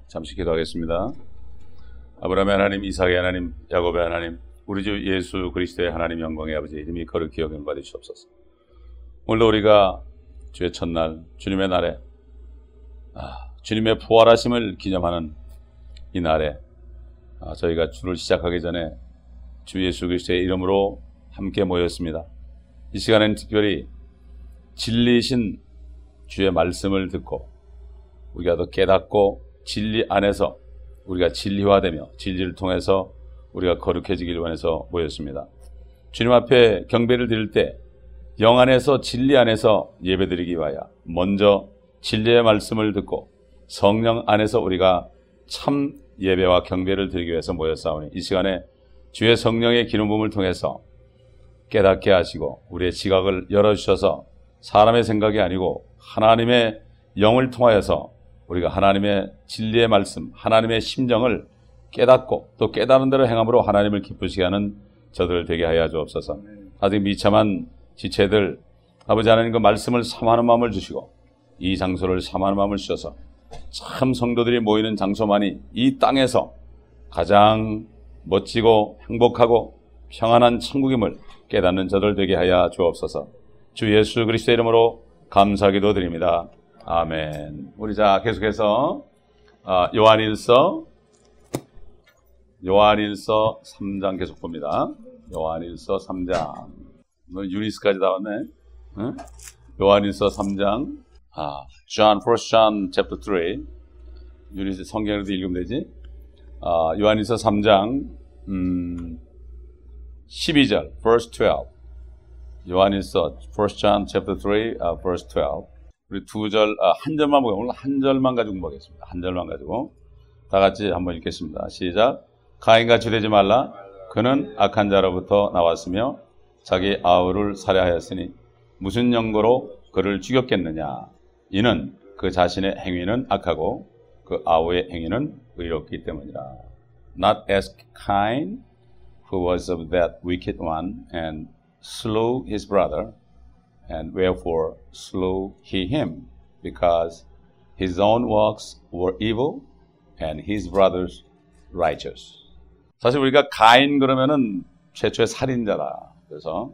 잠시 기도하겠습니다. 아브라함의 하나님, 이삭의 하나님, 야곱의 하나님, 우리 주 예수 그리스도의 하나님 영광의 아버지 이름이 거룩히 여김 받으시옵소서. 오늘도 우리가 주의 첫날, 주님의 날에 주님의 부활하심을 기념하는 이 날에 저희가 주를 시작하기 전에 주 예수 그리스도의 이름으로 함께 모였습니다. 이 시간에는 특별히 진리이신 주의 말씀을 듣고 우리가 더 깨닫고 진리 안에서 우리가 진리화되며 진리를 통해서 우리가 거룩해지길 원해서 모였습니다. 주님 앞에 경배를 드릴 때 영 안에서 진리 안에서 예배드리기 위하여 먼저 진리의 말씀을 듣고 성령 안에서 우리가 참 예배와 경배를 드리기 위해서 모였사오니 이 시간에 주의 성령의 기름 부음을 통해서 깨닫게 하시고 우리의 지각을 열어주셔서 사람의 생각이 아니고 하나님의 영을 통하여서 우리가 하나님의 진리의 말씀, 하나님의 심정을 깨닫고 또 깨달은 대로 행함으로 하나님을 기쁘시게 하는 저들 되게 하여 주옵소서. 아직 미참한 지체들 아버지 하나님 그 말씀을 삼하는 마음을 주시고 이 장소를 삼하는 마음을 주셔서 참 성도들이 모이는 장소만이 이 땅에서 가장 멋지고 행복하고 평안한 천국임을 깨닫는 저들 되게 하여 주옵소서. 주 예수 그리스도의 이름으로 감사기도 드립니다. 아멘. 우리 자 계속해서 요한일서 3장 계속 봅니다. 요한일서 3장. 오늘 유니스까지 나왔네. 응? 요한일서 3장. First John chapter 3. 유니스 성경으로도 읽으면 되지. 요한일서 3장 12절 verse 12. 요한일서 First John chapter 3 verse 12. 우리 한 절만 보고 오늘 한 절만 가지고 공부하겠습니다. 한 절만 가지고 다 같이 한번 읽겠습니다. 시작. 가인같이 되지 말라. 그는 악한 자로부터 나왔으며 자기 아우를 살해하였으니 무슨 연고로 그를 죽였겠느냐. 이는 그 자신의 행위는 악하고 그 아우의 행위는 의롭기 때문이라. Not as Cain, who was of that wicked one, and slew his brother, and wherefore slew he him, because his own works were evil, and his brother's righteous. 사실 우리가 가인 그러면은 최초의 살인자다. 그래서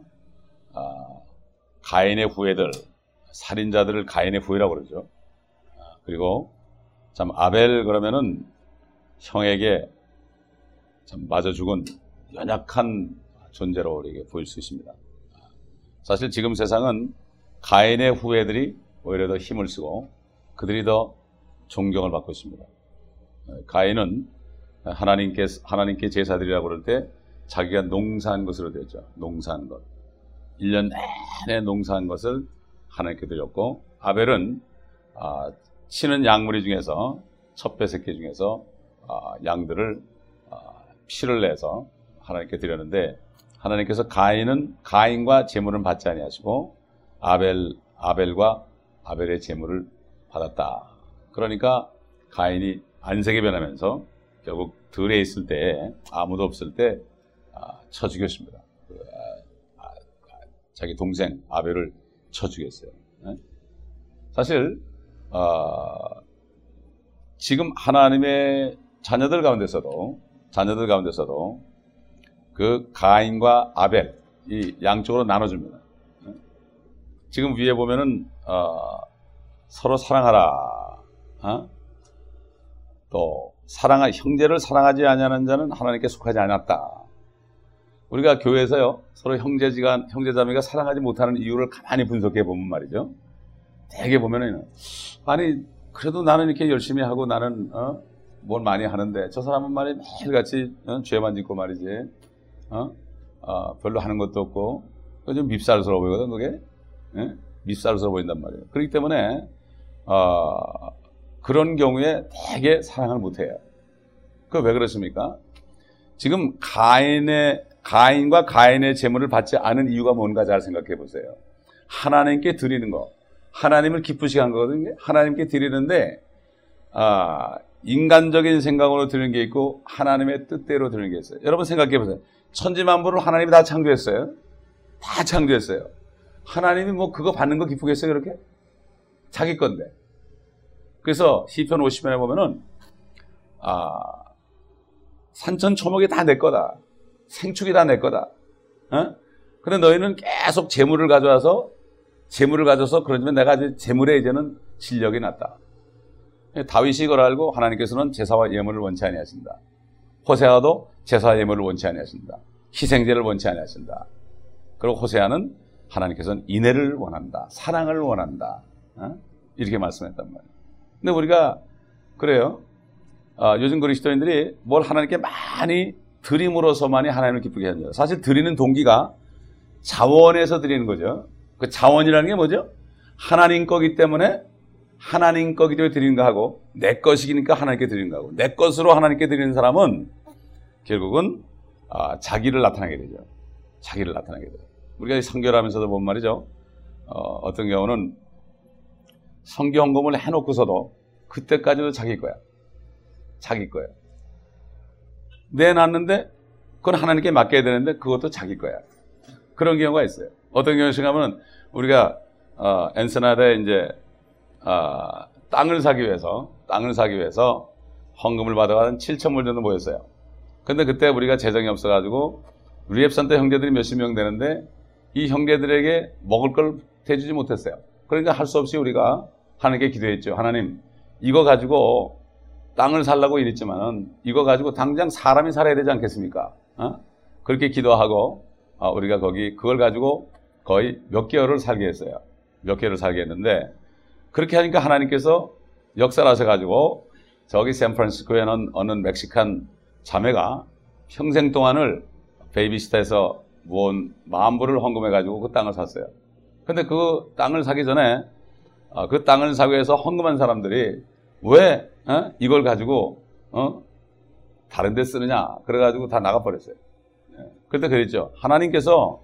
가인의 후예들, 살인자들을 가인의 후예라고 그러죠. 그리고 참 아벨 그러면은 형에게 참 맞아 죽은 연약한 존재로 우리에게 보일 수 있습니다. 사실 지금 세상은 가인의 후예들이 오히려 더 힘을 쓰고 그들이 더 존경을 받고 있습니다. 가인은 하나님께 제사드리라고 그럴 때 자기가 농사한 것으로 되었죠. 농사한 것. 1년 내내 농사한 것을 하나님께 드렸고 아벨은 치는 양무리 중에서 첫 새끼 중에서 양들을 피를 내서 하나님께 드렸는데 하나님께서 가인과 제물은 받지 아니하시고 아벨과 아벨의 제물을 받았다. 그러니까 가인이 안색이 변하면서 결국 들에 있을 때 아무도 없을 때 쳐 죽였습니다. 자기 동생 아벨을 쳐 죽였어요. 사실 지금 하나님의 자녀들 가운데서도 그 가인과 아벨 이 양쪽으로 나눠줍니다. 지금 위에 보면은 서로 사랑하라. 또 형제를 사랑하지 아니하는 자는 하나님께 속하지 않았다. 우리가 교회에서요 서로 형제자매가 사랑하지 못하는 이유를 가만히 분석해 보면 말이죠. 대개 보면은 아니 그래도 나는 이렇게 열심히 하고 나는 뭘 많이 하는데 저 사람은 말이 매일같이 죄만 짓고 말이지 별로 하는 것도 없고 좀 밉살스러워 보이거든. 그게 밉살스러워 보인단 말이에요. 그렇기 때문에 그런 경우에 되게 사랑을 못해요. 그 왜 그렇습니까? 지금 가인과 가인의 제물을 받지 않은 이유가 뭔가 잘 생각해 보세요. 하나님께 드리는 거, 하나님을 기쁘시게 한 거거든요. 하나님께 드리는데 인간적인 생각으로 드리는 게 있고 하나님의 뜻대로 드리는 게 있어요. 여러분 생각해 보세요. 천지만물을 하나님이 다 창조했어요. 다 창조했어요. 하나님이 뭐 그거 받는 거 기쁘겠어요, 그렇게? 자기 건데. 그래서 시편 50편에 보면은 산천초목이 다 내 거다. 생축이 다 내 거다. 근데 너희는 계속 재물을 가져와서 그러지만 내가 이제 재물에 이제는 실력이 났다. 다윗이 이걸 알고 하나님께서는 제사와 예물을 원치 아니하신다. 호세아도 제사와 예물을 원치 아니하신다. 희생제를 원치 아니하신다. 그리고 호세아는 하나님께서는 인애를 원한다. 사랑을 원한다. 이렇게 말씀했단 말이에요. 근데 우리가 그래요. 요즘 그리스도인들이 뭘 하나님께 많이 드림으로서만이 하나님을 기쁘게 합니다. 사실 드리는 동기가 자원에서 드리는 거죠. 그 자원이라는 게 뭐죠? 하나님 거기 때문에 드리는 거 하고 내 것이니까 하나님께 드리는 거 하고 내 것으로 하나님께 드리는 사람은 결국은 자기를 나타나게 되죠. 자기를 나타나게 돼요. 우리가 선교를 보면 말이죠. 어떤 경우는 선교 헌금을 해놓고서도 그때까지도 자기 거야. 자기 거야. 내놨는데 그건 하나님께 맡겨야 되는데 그것도 자기 거야. 그런 경우가 있어요. 어떤 경우인가 하면 우리가 엔세나다에 이제 땅을 사기 위해서 헌금을 받아가 한 7,000불 정도 모였어요. 근데 그때 우리가 재정이 없어가지고 리앱산터 형제들이 몇십 명 되는데 이 형제들에게 먹을 걸 대주지 못했어요. 그러니까 할 수 없이 우리가 하나님께 기도했죠. 하나님, 이거 가지고 땅을 살라고 이랬지만은 이거 가지고 당장 사람이 살아야 되지 않겠습니까? 그렇게 기도하고 우리가 그걸 가지고 거의 몇 개월을 살게 했어요. 몇 개월을 살게 했는데 그렇게 하니까 하나님께서 역사를 하셔가지고 저기 샌프란시스코에는 어느 멕시칸 자매가 평생 동안을 베이비시터에서 모은 10,000불을 헌금해가지고 그 땅을 샀어요. 근데 그 땅을 사기 전에 그 땅을 사기 위해서 헌금한 사람들이 왜 이걸 가지고 다른 데 쓰느냐 그래가지고 다 나가버렸어요. 그때 그랬죠. 하나님께서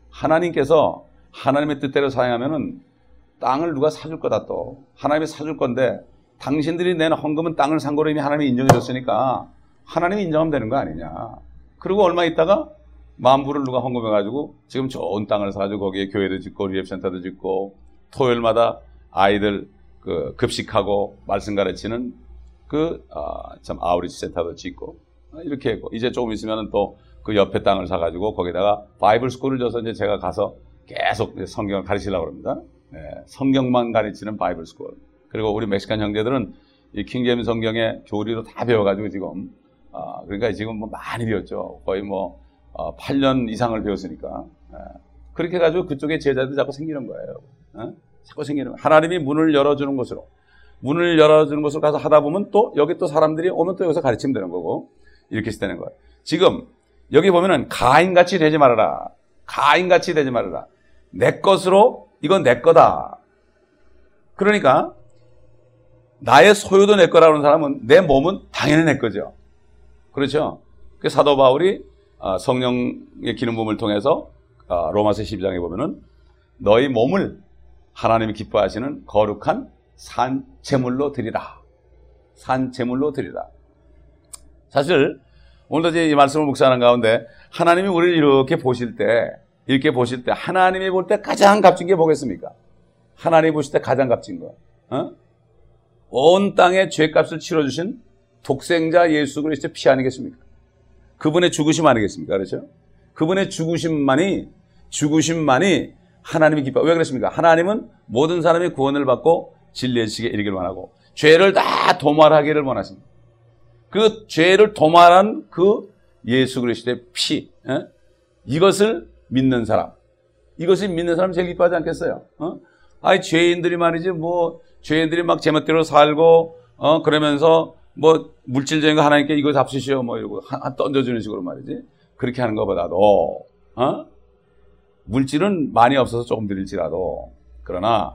하나님의 뜻대로 사용하면은 땅을 누가 사줄 거다. 또 하나님이 사줄 건데 당신들이 낸 헌금은 땅을 산 거로 이미 하나님이 인정해 줬으니까 하나님이 인정하면 되는 거 아니냐. 그리고 얼마 있다가 10,000불을 누가 헌금해가지고 지금 좋은 땅을 사가지고 거기에 교회도 짓고 리앱센터도 짓고 토요일마다 아이들 급식하고 말씀 가르치는 아우리치 센터도 짓고 이렇게 했고 이제 조금 있으면은 또 그 옆에 땅을 사가지고 거기다가 바이블 스쿨을 줘서 이제 제가 가서 계속 성경을 가르치려고 합니다. 네, 성경만 가르치는 바이블 스쿨. 그리고 우리 멕시칸 형제들은 이 킹제임스 성경의 교리로 다 배워가지고 지금 그러니까 지금 뭐 많이 배웠죠. 거의 8년 이상을 배웠으니까. 그렇게 해가지고 그쪽에 제자들이 자꾸 생기는 거예요. 자꾸 생기는 거예요. 하나님이 문을 열어주는 곳으로 가서 하다 보면 또 여기 또 사람들이 오면 또 여기서 가르치면 되는 거고 이렇게 되는 거예요. 지금 여기 보면은 가인같이 되지 말아라. 내 것으로 이건 내 거다. 그러니까 나의 소유도 내 거라고 하는 사람은 내 몸은 당연히 내 거죠. 그렇죠? 그 사도 바울이 성령의 기름 부음을 통해서 로마서 12장에 보면은 너희 몸을 하나님이 기뻐하시는 거룩한 산 제물로 드리라. 사실 오늘도 이제 이 말씀을 묵상하는 가운데 하나님이 우리를 이렇게 보실 때 하나님이 볼 때 가장 값진 게 뭐겠습니까? 하나님이 보실 때 가장 값진 거. 온 땅의 죄값을 치러주신 독생자 예수 그리스도의 피 아니겠습니까? 그분의 죽으심 아니겠습니까? 그렇죠? 그분의 죽으심만이 하나님이 기뻐. 왜 그렇습니까? 하나님은 모든 사람이 구원을 받고 진리의 지식에 이르기를 원하고 죄를 다 도말하기를 원하십니다. 그 죄를 도말한 그 예수 그리스도의 피, 이것을 믿는 사람 제일 기뻐하지 않겠어요? 죄인들이 말이지 죄인들이 막 제멋대로 살고 그러면서 물질적인 거 하나님께 이거 잡수시오 이러고 던져주는 식으로 말이지. 그렇게 하는 것보다도 물질은 많이 없어서 조금 드릴지라도 그러나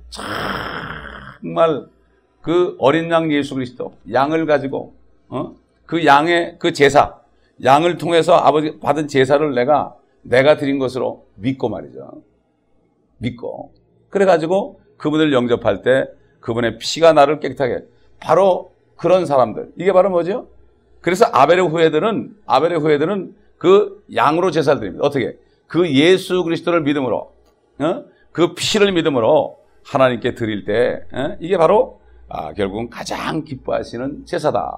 정말 그 어린 양 예수 그리스도 양을 가지고 그 양의 그 제사 양을 통해서 아버지 받은 제사를 내가 드린 것으로 믿고 말이죠. 믿고 그래가지고 그분을 영접할 때 그분의 피가 나를 깨끗하게 바로 그런 사람들. 이게 바로 뭐죠? 그래서 아벨의 후예들은 그 양으로 제사를 드립니다. 어떻게? 그 예수 그리스도를 믿음으로 그 피를 믿음으로 하나님께 드릴 때 이게 바로 결국은 가장 기뻐하시는 제사다.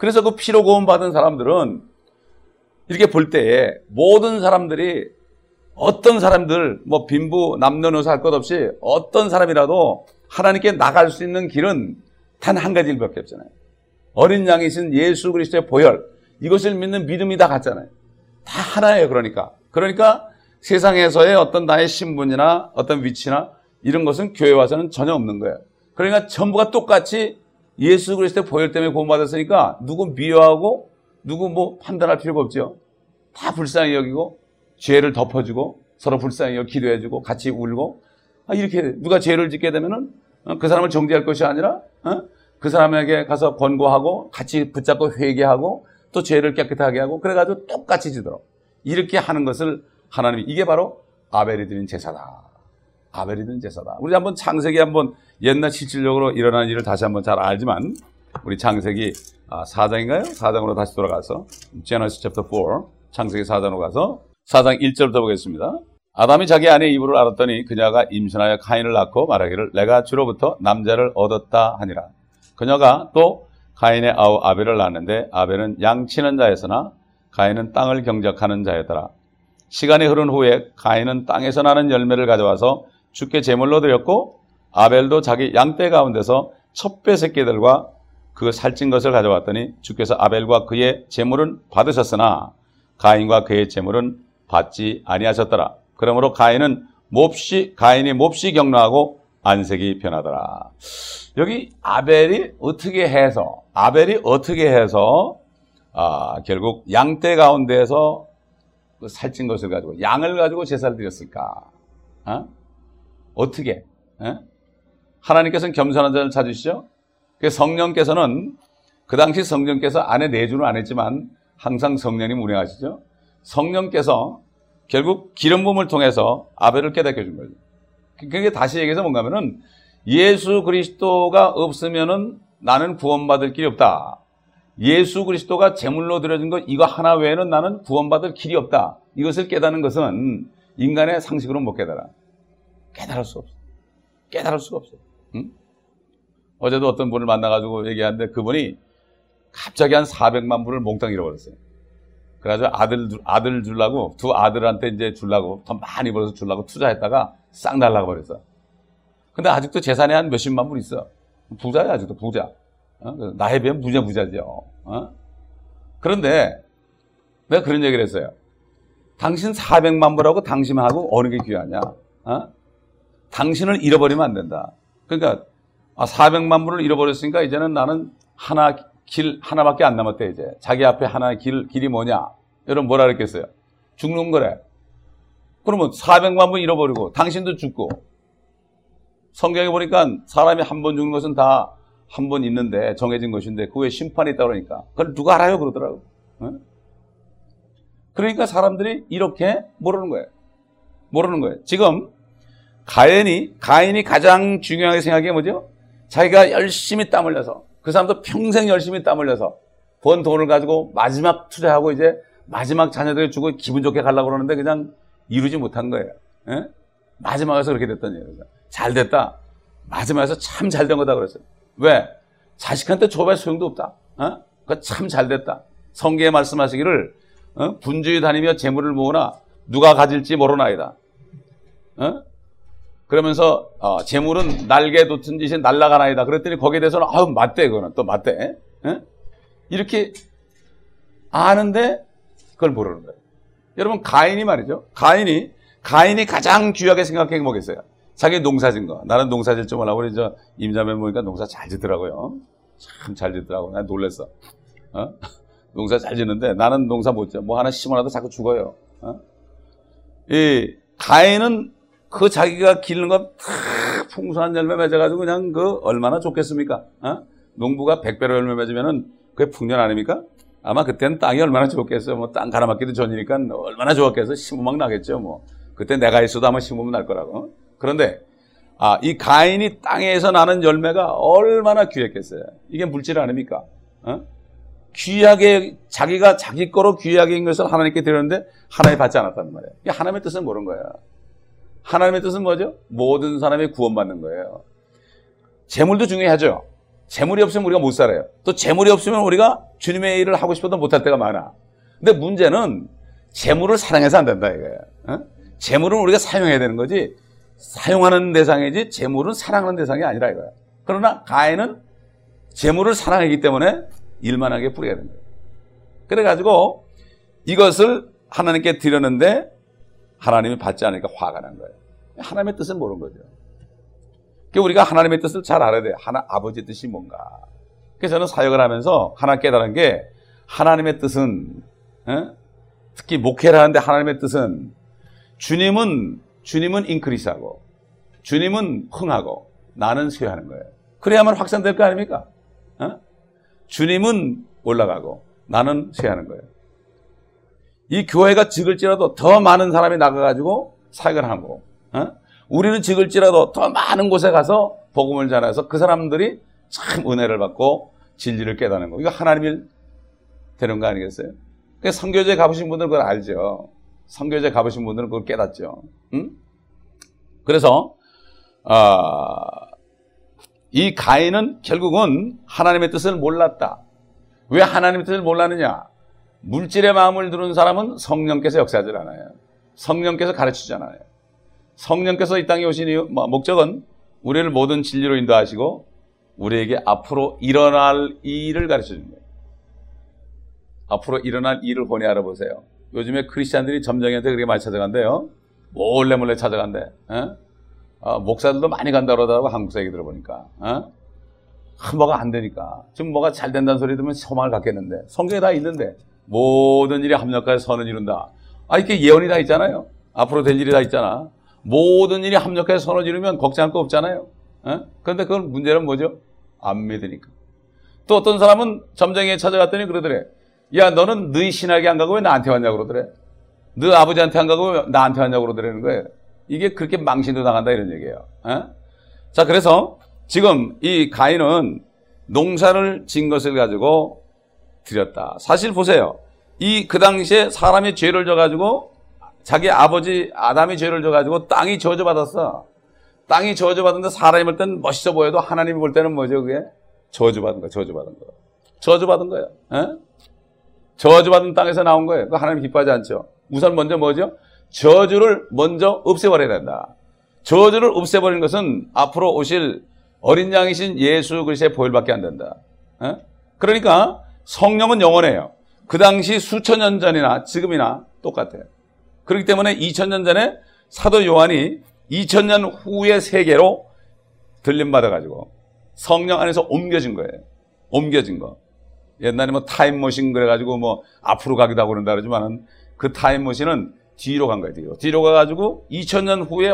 그래서 그 피로 구원 받은 사람들은 이렇게 볼 때에 모든 사람들이 어떤 사람들, 뭐 빈부, 남녀노소 할 것 없이 어떤 사람이라도 하나님께 나갈 수 있는 길은 단 한 가지 일밖에 없잖아요. 어린 양이신 예수 그리스도의 보혈, 이것을 믿는 믿음이 다 같잖아요. 다 하나예요. 그러니까 세상에서의 어떤 나의 신분이나 어떤 위치나 이런 것은 교회 와서는 전혀 없는 거예요. 그러니까 전부가 똑같이 예수 그리스도의 보혈 때문에 구원받았으니까 누구 미워하고 누구 뭐 판단할 필요가 없죠. 다 불쌍히 여기고 죄를 덮어주고 서로 불쌍히 여기고 기도해주고 같이 울고 이렇게 누가 죄를 짓게 되면은 그 사람을 정죄할 것이 아니라 그 사람에게 가서 권고하고 같이 붙잡고 회개하고 또 죄를 깨끗하게 하고 그래가지고 똑같이 지도록 이렇게 하는 것을 하나님이 이게 바로 아벨이 드린 제사다. 아벨이 드린 제사다. 우리 한번 창세기 한번 옛날 실질적으로 일어난 일을 다시 한번 잘 알지만 우리 창세기 4장인가요? 4장으로 다시 돌아가서 Genesis chapter 4 창세기 4장으로 가서 4장 1절부터 보겠습니다. 아담이 자기 아내의 이브를 알았더니 그녀가 임신하여 가인을 낳고 말하기를 내가 주로부터 남자를 얻었다 하니라. 그녀가 또 가인의 아우 아벨을 낳았는데 아벨은 양치는 자였으나 가인은 땅을 경작하는 자였더라. 시간이 흐른 후에 가인은 땅에서 나는 열매를 가져와서 주께 제물로 드렸고 아벨도 자기 양떼 가운데서 첩배 새끼들과 그 살찐 것을 가져왔더니 주께서 아벨과 그의 제물은 받으셨으나 가인과 그의 제물은 받지 아니하셨더라. 그러므로 가인이 몹시 격노하고 안색이 변하더라. 여기 아벨이 어떻게 해서 결국 양떼 가운데서 그 살찐 것을 가지고 양을 가지고 제사를 드렸을까? 어떻게? 하나님께서는 겸손한 자를 찾으시죠? 성령께서는 그 당시 성령께서 안에 내주는 안 했지만 항상 성령님 운행하시죠? 성령께서 결국 기름 부음을 통해서 아벨을 깨닫게 해준 거죠. 그게 다시 얘기해서 뭔가 하면은 예수 그리스도가 없으면은 나는 구원받을 길이 없다. 예수 그리스도가 제물로 드려진 것 이거 하나 외에는 나는 구원받을 길이 없다. 이것을 깨닫는 것은 인간의 상식으로 못 깨달아. 깨달을 수가 없어. 응? 어제도 어떤 분을 만나가지고 얘기하는데 그분이 갑자기 한 400만 불을 몽땅 잃어버렸어요. 그래가지고 아들 주려고 두 아들한테 이제 주려고 더 많이 벌어서 주려고 투자했다가 싹 날라가 버렸어. 근데 아직도 재산이 한 몇십만 불 있어. 부자야, 아직도 부자. 나에 비하면 부자죠. 그런데 내가 그런 얘기를 했어요. 당신 400만 불하고 당신하고 어느 게 귀하냐? 당신을 잃어버리면 안 된다. 그러니까 400만 불을 잃어버렸으니까 이제는 나는 길 하나밖에 안 남았대. 이제 자기 앞에 하나의 길이 뭐냐? 여러분 뭐라 그랬겠어요? 죽는 거래. 그러면 400만 불 잃어버리고 당신도 죽고. 성경에 보니까 사람이 한 번 죽는 것은 다 한 번 있는데 정해진 것인데 그 후에 심판이 있다고 그러니까 그걸 누가 알아요? 그러더라고. 그러니까 사람들이 이렇게 모르는 거예요. 지금 가인이 가장 중요하게 생각한 게 뭐죠? 자기가 열심히 땀 흘려서 그 사람도 평생 열심히 땀 흘려서 번 돈을 가지고 마지막 투자하고 이제 마지막 자녀들 주고 기분 좋게 가려고 그러는데 그냥 이루지 못한 거예요. 마지막에서 그렇게 됐던 얘기예요. 잘 됐다. 마지막에서 참 잘 된 거다 그랬어요. 왜? 자식한테 줘봐야 소용도 없다. 그거 참 잘 됐다. 성경에 말씀하시기를 분주히 다니며 재물을 모으나 누가 가질지 모르나이다. 그러면서 재물은 날개 돋은 짓이 날아가나이다. 그랬더니 거기에 대해서는 맞대. 그거는 또 맞대. 이렇게 아는데 그걸 모르는 거예요. 여러분 가인이 말이죠. 가인이 가장 귀하게 생각한 게 뭐겠어요? 자기 농사 진 거. 나는 농사 질 줄 몰라. 우리 임자매 보니까 농사 잘 짓더라고요. 참 잘 짓더라고. 난 놀랬어. 농사 잘 짓는데 나는 농사 못 져. 뭐 하나 심어놔도 자꾸 죽어요. 이 가인은 그 자기가 기르는 거 풍성한 열매 맺어가지고 그냥 얼마나 좋겠습니까? 농부가 100배로 열매 맺으면은 그게 풍년 아닙니까? 아마 그때는 땅이 얼마나 좋겠어요. 뭐 땅 갈아막기도 전이니까 얼마나 좋았겠어. 심으면 나겠죠. 뭐 그때 내가 있어도 아마 심으면 날 거라고. 그런데 이 가인이 땅에서 나는 열매가 얼마나 귀했겠어요. 이게 물질 아닙니까? 귀하게 자기가 자기 거로 귀하게 인 것을 하나님께 드렸는데 하나님 받지 않았다는 말이에요. 이게 하나님의 뜻은 모르는 거예요. 하나님의 뜻은 뭐죠? 모든 사람이 구원받는 거예요. 재물도 중요하죠. 재물이 없으면 우리가 못 살아요. 또 재물이 없으면 우리가 주님의 일을 하고 싶어도 못할 때가 많아. 근데 문제는 재물을 사랑해서 안 된다 이거예요. 어? 재물은 우리가 사용해야 되는 거지 사용하는 대상이지 재물은 사랑하는 대상이 아니라 이거야. 그러나 가인은 재물을 사랑하기 때문에 일만하게 뿌리게 된 거예요. 그래가지고 이것을 하나님께 드렸는데 하나님이 받지 않으니까 화가 난 거예요. 하나님의 뜻을 모르는 거죠. 그러니까 우리가 하나님의 뜻을 잘 알아야 돼요. 아버지의 뜻이 뭔가. 그래서 저는 사역을 하면서 하나 깨달은 게 하나님의 뜻은 특히 목회를 하는데 하나님의 뜻은 주님은 인크리스하고 주님은 흥하고 나는 쇠하는 거예요. 그래야만 확산될 거 아닙니까? 주님은 올라가고 나는 쇠하는 거예요. 이 교회가 적을지라도 더 많은 사람이 나가가지고 사역을 하고 우리는 적을지라도 더 많은 곳에 가서 복음을 전해서 그 사람들이 참 은혜를 받고 진리를 깨닫는 거. 이거 하나님이 되는 거 아니겠어요? 선교제 가보신 분들은 그걸 알죠. 선교제 가보신 분들은 그걸 깨닫죠. 그래서 이 가인은 결국은 하나님의 뜻을 몰랐다. 왜 하나님의 뜻을 몰랐느냐? 물질의 마음을 두는 사람은 성령께서 역사하지 않아요. 성령께서 가르치지 않아요. 성령께서 이 땅에 오신 이유, 목적은 우리를 모든 진리로 인도하시고 우리에게 앞으로 일어날 일을 가르쳐 주는 거예요. 앞으로 일어날 일을 본히 알아보세요. 요즘에 크리스찬들이 점쟁이한테 그렇게 많이 찾아간대요. 몰래 찾아간대. 목사들도 많이 간다 그러더라고, 한국사 얘기 들어보니까. 뭐가 안 되니까. 지금 뭐가 잘 된다는 소리 들으면 소망을 갖겠는데. 성경에 다 있는데. 모든 일이 합력하여 선을 이룬다. 이렇게 예언이 다 있잖아요. 앞으로 될 일이 다 있잖아. 모든 일이 합력하여 선을 이루면 걱정할 거 없잖아요. 그런데 그건 문제는 뭐죠? 안 믿으니까. 또 어떤 사람은 점쟁이에 찾아갔더니 그러더래. 야, 너는 너희 신학에 안 가고 왜 나한테 왔냐고 그러더래. 너 아버지한테 안 가고 왜 나한테 왔냐고 그러더라는 거예요. 이게 그렇게 망신도 당한다 이런 얘기예요. 자, 그래서 지금 이 가인은 농사를 진 것을 가지고 드렸다. 사실 보세요. 그 당시에 사람이 죄를 져가지고 자기 아버지 아담이 죄를 져가지고 땅이 저주받았어. 땅이 저주받은데 사람이 볼 때는 멋있어 보여도 하나님이 볼 때는 뭐죠 그게? 저주받은 거야. 저주받은 거예요. 저주받은 땅에서 나온 거예요. 그 하나님 기뻐하지 않죠. 우선 먼저 뭐죠? 저주를 먼저 없애버려야 된다. 저주를 없애버리는 것은 앞으로 오실 어린 양이신 예수 그리스도의 보혈밖에 안 된다. 그러니까 성령은 영원해요. 그 당시 수천 년 전이나 지금이나 똑같아요. 그렇기 때문에 2000년 전에 사도 요한이 2000년 후의 세계로 들림받아가지고 성령 안에서 옮겨진 거예요. 옮겨진 거. 옛날에 타임머신 그래가지고 앞으로 가기도 하고 그런다 그러지만은 그 타임머신은 뒤로 간 거예요. 뒤로 가가지고 2000년 후에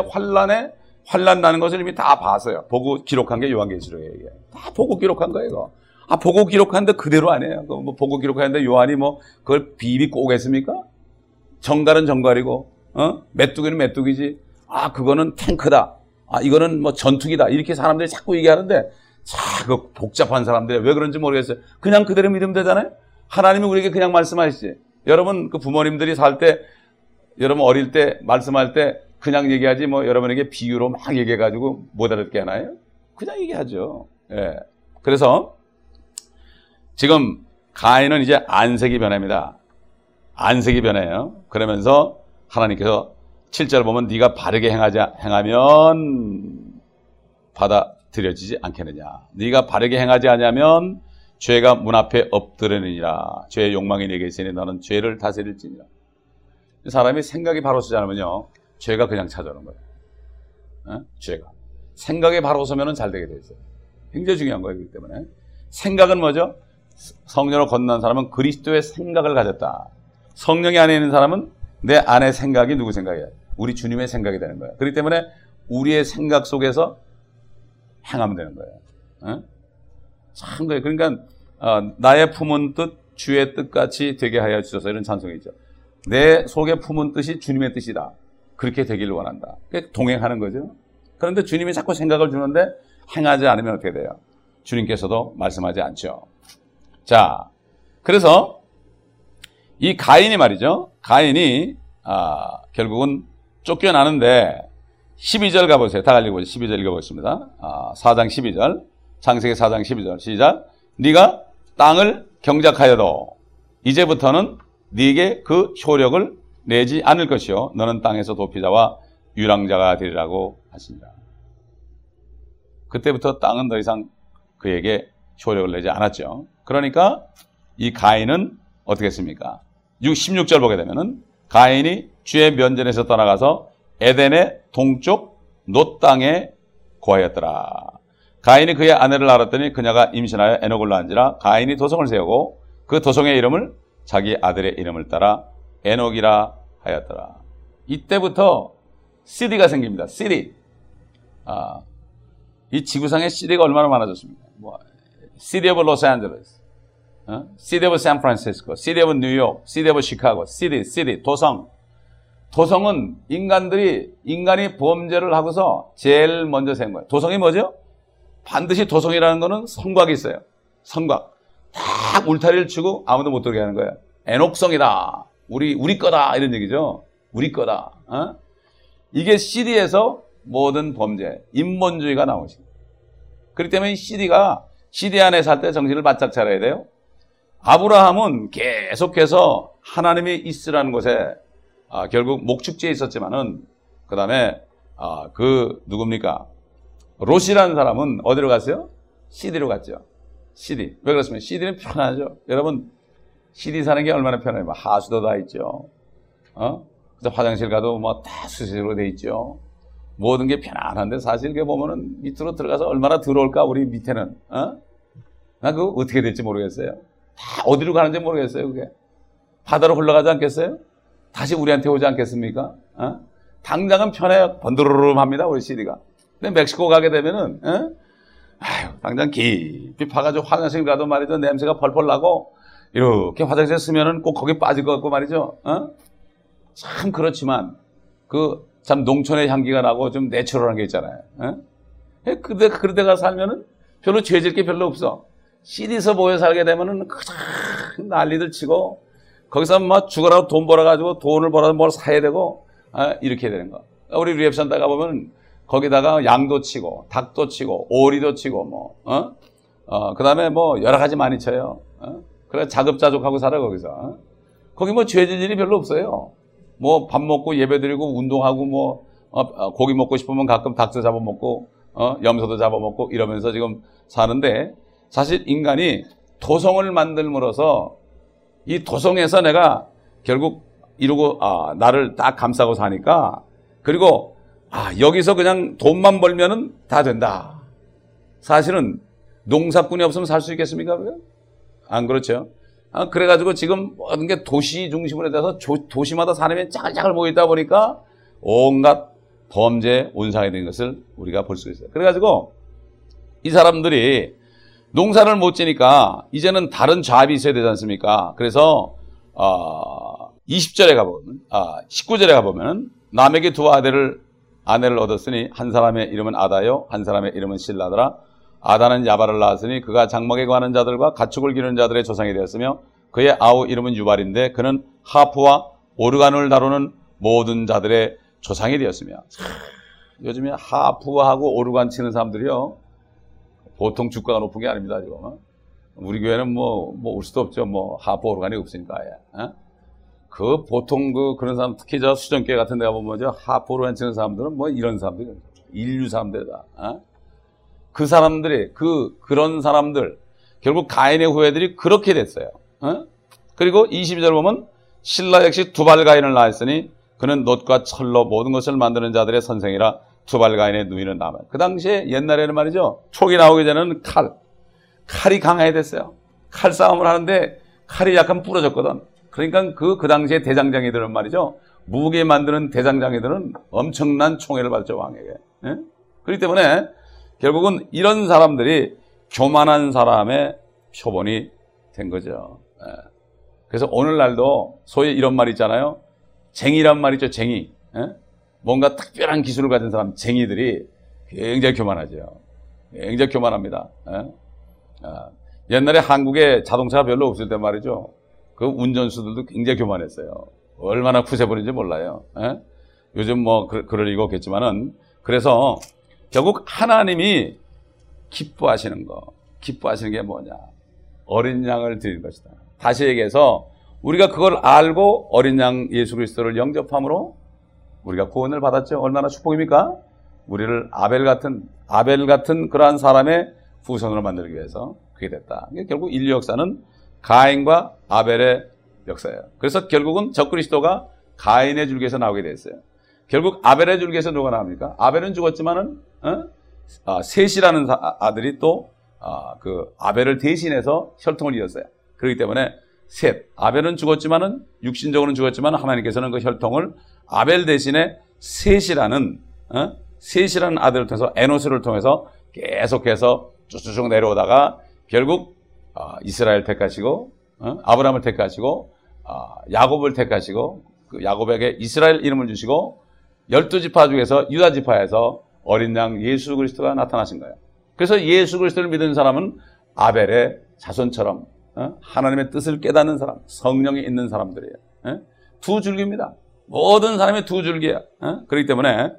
환란 나는 것을 이미 다 봤어요. 보고 기록한 게 요한계시록이에요. 다 보고 기록한 거예요. 이거. 보고 기록하는데 그대로 안 해요. 보고 기록하는데 요한이 그걸 비비 꼬겠습니까? 정갈은 정갈이고, 메뚜기는 메뚜기지. 그거는 탱크다. 이거는 전투기다. 이렇게 사람들이 자꾸 얘기하는데, 그 복잡한 사람들이 왜 그런지 모르겠어요. 그냥 그대로 믿으면 되잖아요? 하나님이 우리에게 그냥 말씀하시지. 여러분, 그 부모님들이 살 때, 여러분 어릴 때, 말씀할 때, 그냥 얘기하지, 여러분에게 비유로 막 얘기해가지고 못 알아듣게 하나요? 그냥 얘기하죠. 예. 그래서, 지금, 가인은 이제 안색이 변합니다. 안색이 변해요. 그러면서 하나님께서 7절 보면 네가 바르게 행하면 받아들여지지 않겠느냐. 네가 바르게 행하지 않으면 죄가 문 앞에 엎드리느니라. 죄의 욕망이 내게 있으니 너는 죄를 다스릴지니라. 사람이 생각이 바로 서지 않으면요. 죄가 그냥 찾아오는 거예요. 죄가. 생각이 바로 서면 잘 되게 돼 있어요. 굉장히 중요한 거예요. 그렇기 때문에. 생각은 뭐죠? 성령으로 건넌 사람은 그리스도의 생각을 가졌다. 성령이 안에 있는 사람은 내 안의 생각이 누구 생각이에요? 우리 주님의 생각이 되는 거예요. 그렇기 때문에 우리의 생각 속에서 행하면 되는 거예요. 참 그래요. 그러니까 나의 품은 뜻 주의 뜻같이 되게 하여 주셔서 이런 찬송이죠. 내 속에 품은 뜻이 주님의 뜻이다. 그렇게 되기를 원한다. 동행하는 거죠. 그런데 주님이 자꾸 생각을 주는데 행하지 않으면 어떻게 돼요? 주님께서도 말씀하지 않죠. 자, 그래서 이 가인이 말이죠. 가인이 결국은 쫓겨나는데 12절 가보세요. 다 갈리고 12절 읽어보겠습니다. 4장 12절 창세기 4장 12절 시작. 네가 땅을 경작하여도 이제부터는 네게 그 효력을 내지 않을 것이요 너는 땅에서 도피자와 유랑자가 되리라고 하시니라. 그때부터 땅은 더 이상 그에게 효력을 내지 않았죠. 그러니까 이 가인은 어떻게 했습니까? 16절 보게 되면은 가인이 주의 면전에서 떠나가서 에덴의 동쪽 놋 땅에 거하였더라. 가인이 그의 아내를 알았더니 그녀가 임신하여 에녹을 낳은지라. 가인이 도성을 세우고 그 도성의 이름을 자기 아들의 이름을 따라 에녹이라 하였더라. 이때부터 시티가 생깁니다. 시티. 이 지구상에 시티가 얼마나 많아졌습니까? 시티 오브 로스앤젤레스, 시티 오브 샌프란시스코, 시티 오브 뉴욕, 시티 오브 시카고, 시티, 도성. 도성은 인간이 범죄를 하고서 제일 먼저 세운 거예요. 도성이 뭐죠? 반드시 도성이라는 거는 성곽이 있어요. 성곽. 딱 울타리를 치고 아무도 못 들게 하는 거예요. 에녹성이다. 우리 거다. 이런 얘기죠. 우리 거다. 이게 시리에서 모든 범죄, 인본주의가 나오죠. 그렇기 때문에 시리 안에 살 때 정신을 바짝 차려야 돼요. 아브라함은 계속해서 하나님이 있으라는 곳에 결국 목축지에 있었지만은 그 다음에 누굽니까? 롯이라는 사람은 어디로 갔어요? 시디로 갔죠. 시디. 왜 그렇습니까? 시디는 편하죠. 여러분, 시디 사는 게 얼마나 편해요? 하수도 다 있죠. 그래서 화장실 가도 다 수시로 돼 있죠. 모든 게 편안한데 사실 그게 보면은 밑으로 들어가서 얼마나 들어올까 우리 밑에는. 나 그거 어떻게 될지 모르겠어요. 다 어디로 가는지 모르겠어요. 그게 바다로 흘러가지 않겠어요? 다시 우리한테 오지 않겠습니까? 당장은 편해요. 번드르름합니다 우리 시디가. 근데 멕시코 가게 되면은 당장 깊이 파가지고 화장실 가도 말이죠. 냄새가 펄펄 나고 이렇게 화장실에 쓰면은 꼭 거기 빠질 것 같고 말이죠. 참 그렇지만 참 농촌의 향기가 나고 좀 내추럴한 게 있잖아요. 근데 그런 데 가서 살면은 별로 죄질 게 별로 없어. 시디에서 모여 살게 되면은 그냥 난리들 치고 거기서 죽어라고 돈 벌어가지고 돈을 벌어서 뭘 사야 되고 이렇게 되는 거. 우리 리앱션 다 가보면 거기다가 양도 치고 닭도 치고 오리도 치고 그 다음에 여러 가지 많이 쳐요. 그래 자급자족하고 살아 거기서. 거기 죄질 일이 별로 없어요. 밥 먹고 예배드리고 운동하고 고기 먹고 싶으면 가끔 닭도 잡아먹고 염소도 잡아먹고 이러면서 지금 사는데 사실 인간이 도성을 만들므로써 이 도성에서 내가 결국 이러고 나를 딱 감싸고 사니까 그리고 여기서 그냥 돈만 벌면은 다 된다. 사실은 농사꾼이 없으면 살 수 있겠습니까? 안 그렇죠? 그래가지고 지금 모든 게 도시 중심으로 돼서 도시마다 사람이 짜글짜글 모이다 보니까 온갖 범죄 온상이 된 것을 우리가 볼 수 있어요. 그래가지고 이 사람들이 농사를 못 지니까 이제는 다른 잡이 있어야 되지 않습니까? 그래서 20절에 가보면 19절에 가보면 남에게 두 아내를 얻었으니 한 사람의 이름은 아다요 한 사람의 이름은 실라더라. 아다는 야발을 낳았으니 그가 장막에 관한 자들과 가축을 기르는 자들의 조상이 되었으며 그의 아우 이름은 유발인데 그는 하프와 오르간을 다루는 모든 자들의 조상이 되었으며. 요즘에 하프하고 오르간 치는 사람들이요 보통 주가가 높은 게 아닙니다. 지금 우리 교회는 올 수도 없죠. 하프 오르간이 없으니까. 보통 그런 사람 특히 저 수정교회 같은 데 가보면 하프 오르간 치는 사람들은 이런 사람들이 인류 사람들이다. 그 사람들이 그런 사람들 결국 가인의 후예들이 그렇게 됐어요. 그리고 22절 보면 실라 역시 두발가인을 낳았으니 그는 놋과 철로 모든 것을 만드는 자들의 선생이라. 두발가인의 누이는 남아요. 그 당시에 옛날에는 말이죠. 촉이 나오기 전에는 칼이 강해야 됐어요. 칼싸움을 하는데 칼이 약간 부러졌거든. 그러니까 그 당시에 대장장이들은 말이죠. 무게 만드는 대장장이들은 엄청난 총애를 받죠, 왕에게. 그렇기 때문에 결국은 이런 사람들이 교만한 사람의 표본이 된 거죠. 그래서 오늘날도 소위 이런 말 있잖아요. 쟁이란 말 있죠, 쟁이. 뭔가 특별한 기술을 가진 사람, 쟁이들이 굉장히 교만하죠. 굉장히 교만합니다. 옛날에 한국에 자동차가 별로 없을 때 말이죠. 그 운전수들도 굉장히 교만했어요. 얼마나 푸세버린지 몰라요. 요즘 그럴 리가 없겠지만은. 그래서 결국 하나님이 기뻐하시는 거. 기뻐하시는 게 뭐냐? 어린 양을 드리는 것이다. 다시 얘기해서 우리가 그걸 알고 어린 양 예수 그리스도를 영접함으로 우리가 구원을 받았죠. 얼마나 축복입니까? 우리를 아벨 같은 그러한 사람의 후손으로 만들기 위해서 그게 됐다. 결국 인류 역사는 가인과 아벨의 역사예요. 그래서 결국은 적그리스도가 가인의 줄기에서 나오게 됐어요. 결국 아벨의 줄기에서 누가 나옵니까? 아벨은 죽었지만은 셋이라는 아들이 또 그 아벨을 대신해서 혈통을 이었어요. 그렇기 때문에 아벨은 죽었지만은 육신적으로는 죽었지만 하나님께서는 그 혈통을 아벨 대신에 셋이라는 아들을 통해서 에노스를 통해서 계속해서 쭉쭉 내려오다가 결국 이스라엘 택하시고 아브라함을 택하시고 야곱을 택하시고 그 야곱에게 이스라엘 이름을 주시고 12지파 중에서 유다 지파에서 어린 양 예수 그리스도가 나타나신 거예요. 그래서 예수 그리스도를 믿은 사람은 아벨의 자손처럼 하나님의 뜻을 깨닫는 사람, 성령이 있는 사람들이에요. 두 줄기입니다. 모든 사람의 두 줄기야. 그렇기 때문에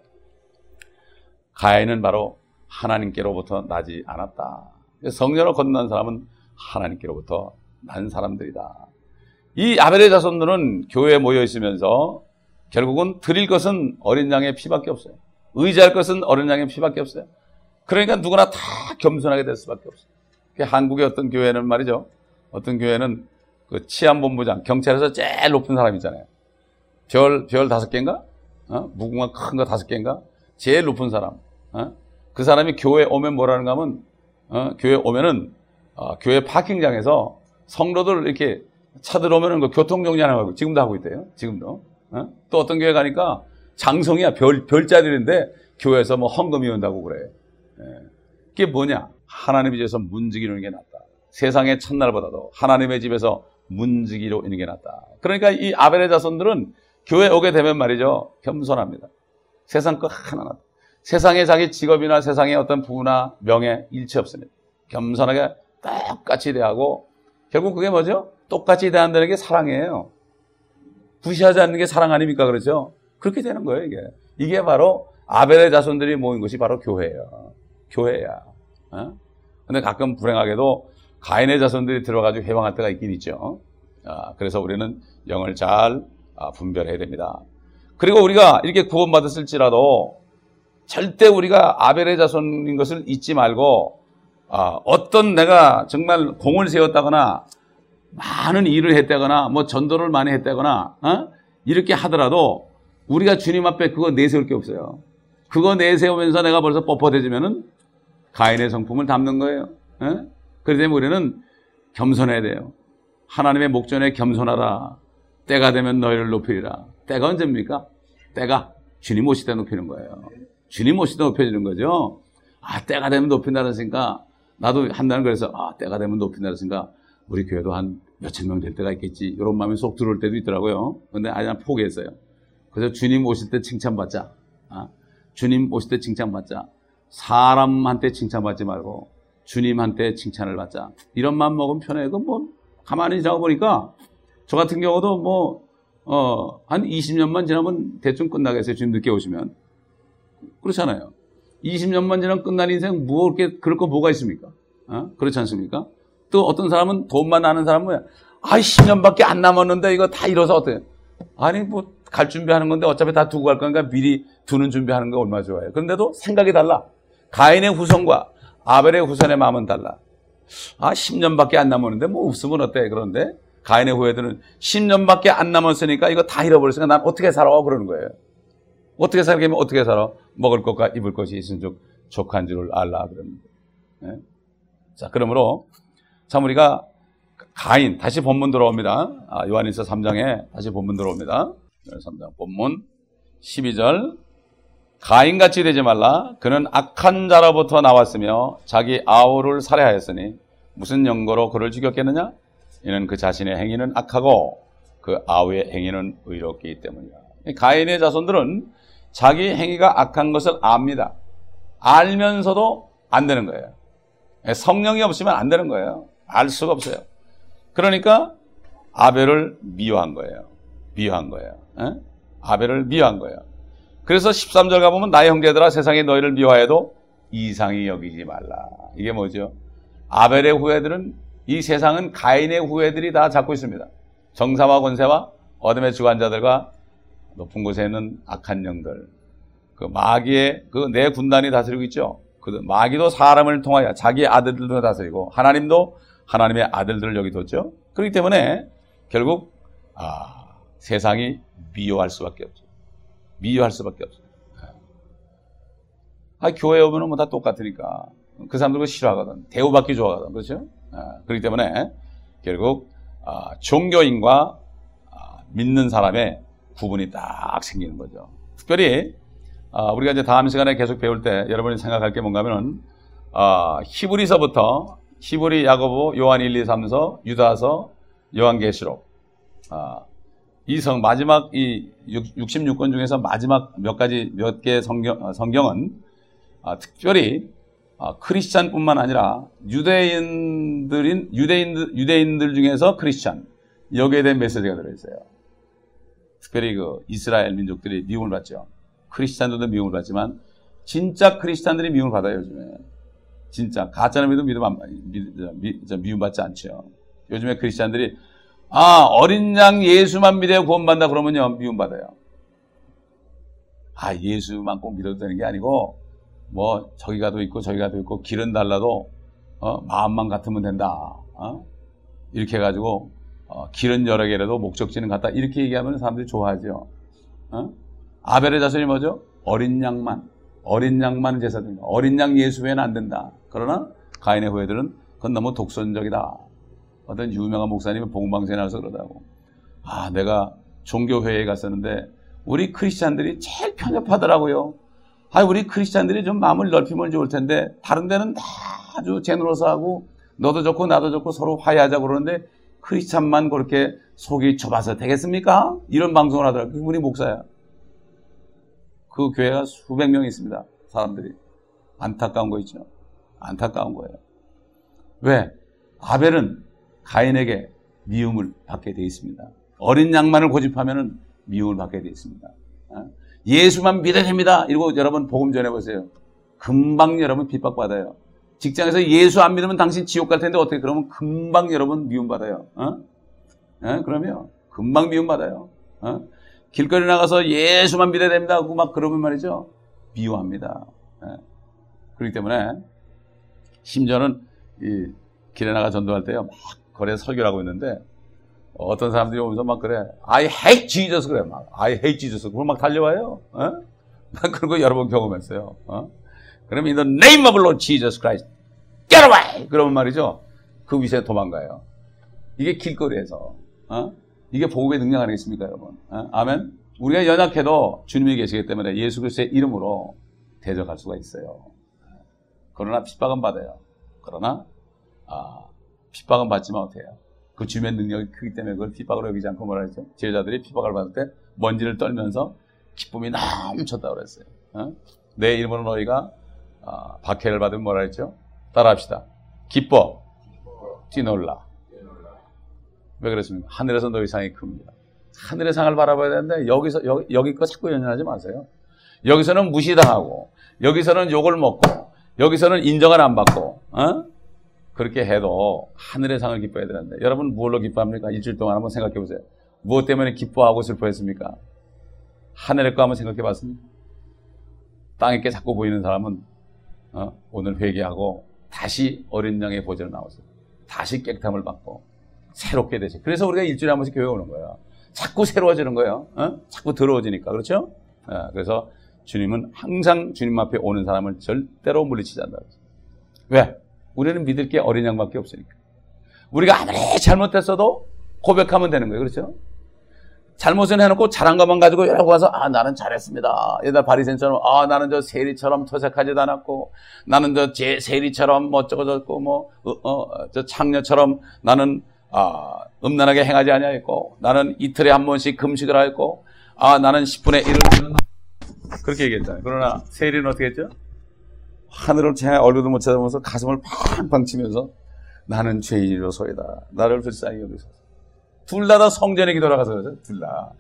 가인은 바로 하나님께로부터 나지 않았다. 성령으로 거듭난 사람은 하나님께로부터 난 사람들이다. 이 아벨의 자손들은 교회에 모여 있으면서 결국은 드릴 것은 어린 양의 피밖에 없어요. 의지할 것은 어린 양의 피밖에 없어요. 그러니까 누구나 다 겸손하게 될 수밖에 없어요. 한국의 어떤 교회는 말이죠. 어떤 교회는 그 치안본부장, 경찰에서 제일 높은 사람 있잖아요. 별 5개인가? 무궁화 큰 거 5개인가? 제일 높은 사람. 그 사람이 교회에 오면 뭐라는가 하면, 교회에 오면은, 교회 파킹장에서 성도들 이렇게 차 들어오면은 그 교통정리하는 거 지금도 하고 있대요. 지금도. 또 어떤 교회 가니까 장성이야. 별자리인데 교회에서 뭐 헌금이 온다고 그래. 그게 뭐냐? 하나님의 집에서 문지기로 있는 게 낫다. 세상의 첫날보다도 하나님의 집에서 문지기로 있는 게 낫다. 그러니까 이 아벨의 자손들은 교회에 오게 되면 말이죠. 겸손합니다. 세상 거 하나 낫다. 세상에 자기 직업이나 세상에 어떤 부나 명예 일체 없습니다. 겸손하게 똑같이 대하고 결국 그게 뭐죠? 똑같이 대한다는 게 사랑이에요. 부시하지 않는 게 사랑 아닙니까? 그렇죠? 그렇게 되는 거예요, 이게. 이게 바로 아벨의 자손들이 모인 것이 바로 교회예요. 교회야. 근데 가끔 불행하게도 가인의 자손들이 들어가지고 해방할 때가 있긴 있죠. 그래서 우리는 영을 잘 분별해야 됩니다. 그리고 우리가 이렇게 구원받았을지라도 절대 우리가 아벨의 자손인 것을 잊지 말고 어떤 내가 정말 공을 세웠다거나 많은 일을 했다거나 뭐 전도를 많이 했다거나 이렇게 하더라도 우리가 주님 앞에 그거 내세울 게 없어요. 그거 내세우면서 내가 벌써 뻣뻣해지면은 가인의 성품을 담는 거예요. 그렇기 때문에 우리는 겸손해야 돼요. 하나님의 목전에 겸손하라. 때가 되면 너희를 높이리라. 때가 언제입니까? 때가 주님 오실 때 높이는 거예요. 주님 오실 때 높여지는 거죠. 때가 되면 높인다 그랬으니까 나도 한다는 그래서 때가 되면 높인다 그랬으니까 우리 교회도 한 몇천 명 될 때가 있겠지. 이런 마음이 속 들어올 때도 있더라고요. 근데 그냥 포기했어요. 그래서 주님 오실 때 칭찬받자. 주님 오실 때 칭찬받자. 사람한테 칭찬받지 말고 주님한테 칭찬을 받자. 이런 마음 먹으면 편해요. 그럼 뭐 가만히 지나고 보니까 저 같은 경우도 한 20년만 지나면 대충 끝나겠어요. 주님 늦게 오시면. 그렇잖아요. 20년만 지나면 끝난 인생 그럴 거 뭐가 있습니까? 그렇지 않습니까? 또 어떤 사람은 돈만 아는 사람은 10년밖에 안 남았는데 이거 다 잃어서 어때요? 아니 뭐 갈 준비하는 건데 어차피 다 두고 갈 거니까 미리 두는 준비하는 거 얼마나 좋아요. 그런데도 생각이 달라. 가인의 후손과 아벨의 후손의 마음은 달라. 10년밖에 안 남았는데 뭐 없으면 어때? 그런데 가인의 후예들은 10년밖에 안 남았으니까 이거 다 잃어버렸으니까 난 어떻게 살아? 그러는 거예요. 어떻게 살겠면 어떻게 살아? 먹을 것과 입을 것이 있은 족한 줄을 알라 그러는 거예요. 자, 그러므로 참 우리가 가인 다시 본문 들어옵니다. 요한일서 3장에 다시 본문 들어옵니다. 3장 본문 12절 가인같이 되지 말라. 그는 악한 자로부터 나왔으며 자기 아우를 살해하였으니 무슨 연고로 그를 죽였겠느냐? 이는 그 자신의 행위는 악하고 그 아우의 행위는 의롭기 때문이다. 가인의 자손들은 자기 행위가 악한 것을 압니다. 알면서도 안 되는 거예요. 성령이 없으면 안 되는 거예요. 알 수가 없어요. 그러니까 아벨을 미워한 거예요. 아벨을 미워한 거예요. 그래서 13절 가보면 나의 형제들아 세상이 너희를 미워해도 이상히 여기지 말라. 이게 뭐죠? 아벨의 후예들은 이 세상은 가인의 후예들이 다 잡고 있습니다. 정사와 권세와 어둠의 주관자들과 높은 곳에 있는 악한 영들, 그 마귀의 그 내 군단이 다스리고 있죠. 그 마귀도 사람을 통하여 자기의 아들들도 다스리고 하나님도 하나님의 아들들을 여기 뒀죠. 그렇기 때문에 결국 세상이 미워할 수밖에 없죠. 미워할 수밖에 없어요. 교회 오면은 뭐 다 똑같으니까 그 사람들 싫어하거든. 대우받기 좋아하거든. 그렇죠? 그렇기 때문에 결국 종교인과 믿는 사람의 구분이 딱 생기는 거죠. 특별히 우리가 이제 다음 시간에 계속 배울 때 여러분이 생각할 게 뭔가 하면은 히브리서부터 히브리, 야고보, 요한 1, 2, 3서, 유다서, 요한계시록 이 마지막 이 66권 중에서 마지막 몇 개의 성경은 특별히 크리스찬뿐만 아니라 유대인들 중에서 크리스찬 여기에 대한 메시지가 들어있어요. 특별히 그 이스라엘 민족들이 미움을 받죠. 크리스찬들도 미움을 받지만 진짜 크리스찬들이 미움을 받아요. 요즘에 진짜 가짜는 미움받지 않죠. 요즘에 크리스찬들이 어린 양 예수만 믿어야 구원받는다 그러면요 미움받아요. 예수만 꼭 믿어도 되는 게 아니고 뭐 저기 가도 있고 저기 가도 있고 길은 달라도 마음만 같으면 된다. 이렇게 해가지고 길은 여러 개라도 목적지는 같다. 이렇게 얘기하면 사람들이 좋아하죠. 아벨의 자손이 뭐죠? 어린 양만 제사드립니다. 어린 양 예수 외에는 안 된다. 그러나 가인의 후예들은 그건 너무 독선적이다. 어떤 유명한 목사님이 복음방송에 나와서 그러다고. 내가 종교회의에 갔었는데 우리 크리스찬들이 제일 편협하더라고요. 우리 크리스찬들이 좀 마음을 넓히면 좋을 텐데 다른 데는 다 아주 제너러스하고 너도 좋고 나도 좋고 서로 화해하자고 그러는데 크리스찬만 그렇게 속이 좁아서 되겠습니까? 이런 방송을 하더라고요. 그분이 목사야. 그 교회가 수백 명 있습니다. 사람들이. 안타까운 거 있죠. 안타까운 거예요. 왜? 아벨은 가인에게 미움을 받게 되어 있습니다. 어린 양만을 고집하면 미움을 받게 되어 있습니다. 예수만 믿어야 됩니다. 이러고 여러분 복음 전해보세요. 금방 여러분 핍박받아요. 직장에서 예수 안 믿으면 당신 지옥 갈 텐데 어떻게 그러면 금방 여러분 미움받아요. 그러면 금방 미움받아요. 길거리 나가서 예수만 믿어야 됩니다 하고 막 그러면 말이죠. 미워합니다. 그렇기 때문에 심지어는 이 길에 나가 전도할 때요. 막 거리에 설교를 하고 있는데 어떤 사람들이 오면서 막 그래. I hate Jesus 그래. 막 I hate Jesus. 그걸 막 달려와요. 난 그런 거 여러 번 경험했어요. 그러면 in the name of Lord Jesus Christ get away! 그러면 말이죠. 그 위세에 도망가요. 이게 길거리에서. 이게 복음의 능력 아니겠습니까, 여러분? 아멘? 우리가 연약해도 주님이 계시기 때문에 예수 그리스도의 이름으로 대적할 수가 있어요. 그러나 핍박은 받아요. 그러나 핍박은 받지만 어때요? 그 주님의 능력이 크기 때문에 그걸 핍박으로 여기지 않고 뭐라 했죠? 제자들이 핍박을 받을 때 먼지를 떨면서 기쁨이 넘쳤다고 그랬어요. 내 이름으로 너희가 박해를 받으면 뭐라 했죠? 따라합시다. 기뻐, 뛰놀라. 왜 그랬습니까? 하늘에서 너희 상이 큽니다. 하늘의 상을 바라봐야 되는데 여기 거 자꾸 연연하지 마세요. 여기서는 무시당하고 여기서는 욕을 먹고 여기서는 인정을 안 받고 그렇게 해도 하늘의 상을 기뻐해야 되는데 여러분 무엇로 기뻐합니까? 일주일 동안 한번 생각해 보세요. 무엇 때문에 기뻐하고 슬퍼했습니까? 하늘의 거 한번 생각해 봤습니까? 땅에 게 자꾸 보이는 사람은 오늘 회개하고 다시 어린 양의 보좌로 나와서 다시 깨끗함을 받고 새롭게 되죠. 그래서 우리가 일주일에 한 번씩 교회 오는 거예요. 자꾸 새로워지는 거예요. 자꾸 더러워지니까. 그렇죠? 그래서 주님은 항상 주님 앞에 오는 사람을 절대로 물리치지 않는다. 왜? 우리는 믿을 게 어린 양밖에 없으니까. 우리가 아무리 잘못했어도 고백하면 되는 거예요. 그렇죠? 잘못을 해놓고 잘한 것만 가지고 여러분 와서 나는 잘했습니다. 옛날 바리새인처럼 나는 저 세리처럼 토색하지도 않았고 나는 저 세리처럼 뭐 어쩌고 저 창녀처럼 나는 음란하게 행하지 아니하였고 나는 이틀에 한 번씩 금식을 하였고 나는 10분의 1을 그렇게 얘기했잖아요. 그러나 세리는 어떻게 했죠? 하늘을 향해 얼굴도 못 쳐다보면서 가슴을 팡팡 치면서 나는 죄인으로소이다. 나를 불쌍히 여기소서. 둘 다 성전에 기도하가서 그러죠. 둘 다.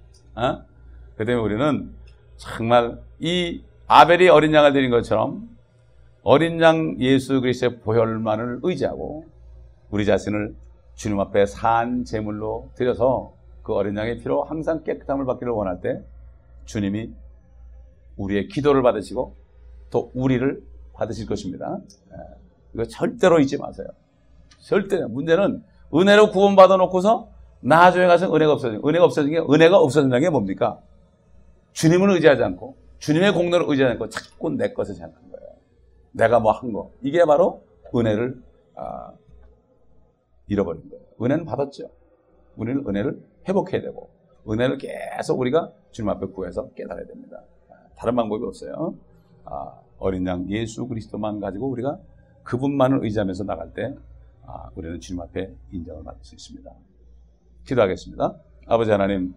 그 때문에 우리는 정말 이 아벨이 어린 양을 드린 것처럼 어린 양 예수 그리스도의 보혈만을 의지하고 우리 자신을 주님 앞에 산 제물로 드려서 그 어린 양의 피로 항상 깨끗함을 받기를 원할 때 주님이 우리의 기도를 받으시고 또 우리를 받으실 것입니다. 이거 절대로 잊지 마세요. 절대. 문제는 은혜로 구원받아 놓고서 나중에 가서 은혜가 없어진 게 은혜가 없어진다는 게 뭡니까? 주님을 의지하지 않고 주님의 공로를 의지하지 않고 자꾸 내 것을 생각한 거예요. 내가 뭐 한 거. 이게 바로 은혜를 잃어버린 거예요. 은혜는 받았죠. 우리는 은혜를 회복해야 되고 은혜를 계속 우리가 주님 앞에 구해서 깨달아야 됩니다. 다른 방법이 없어요. 어린 양 예수 그리스도만 가지고 우리가 그분만을 의지하면서 나갈 때 우리는 주님 앞에 인정을 받을 수 있습니다. 기도하겠습니다. 아버지 하나님,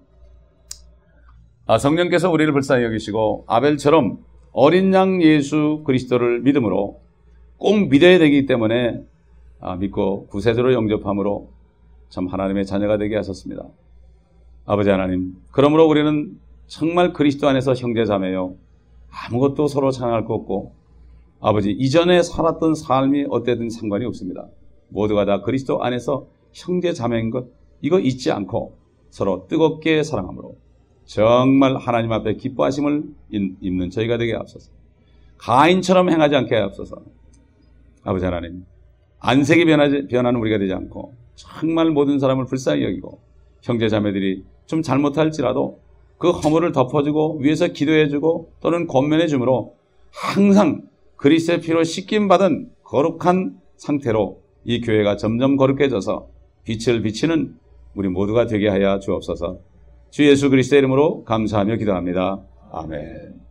성령께서 우리를 불쌍히 여기시고 아벨처럼 어린 양 예수 그리스도를 믿음으로 꼭 믿어야 되기 때문에 믿고 구세주로 영접함으로 참 하나님의 자녀가 되게 하셨습니다. 아버지 하나님, 그러므로 우리는 정말 그리스도 안에서 형제자매요, 아무것도 서로 상할 것 없고 아버지 이전에 살았던 삶이 어때든 상관이 없습니다. 모두가 다 그리스도 안에서 형제자매인 것 이거 잊지 않고 서로 뜨겁게 사랑함으로 정말 하나님 앞에 기뻐하심을 입는 저희가 되게 하옵소서. 가인처럼 행하지 않게 하옵소서. 아버지 하나님, 안색이 변하는 우리가 되지 않고 정말 모든 사람을 불쌍히 여기고 형제자매들이 좀 잘못할지라도 그 허물을 덮어주고 위에서 기도해주고 또는 권면해주므로 항상 그리스도의 피로 씻김받은 거룩한 상태로 이 교회가 점점 거룩해져서 빛을 비치는 우리 모두가 되게 하여 주옵소서. 주 예수 그리스도의 이름으로 감사하며 기도합니다. 아멘.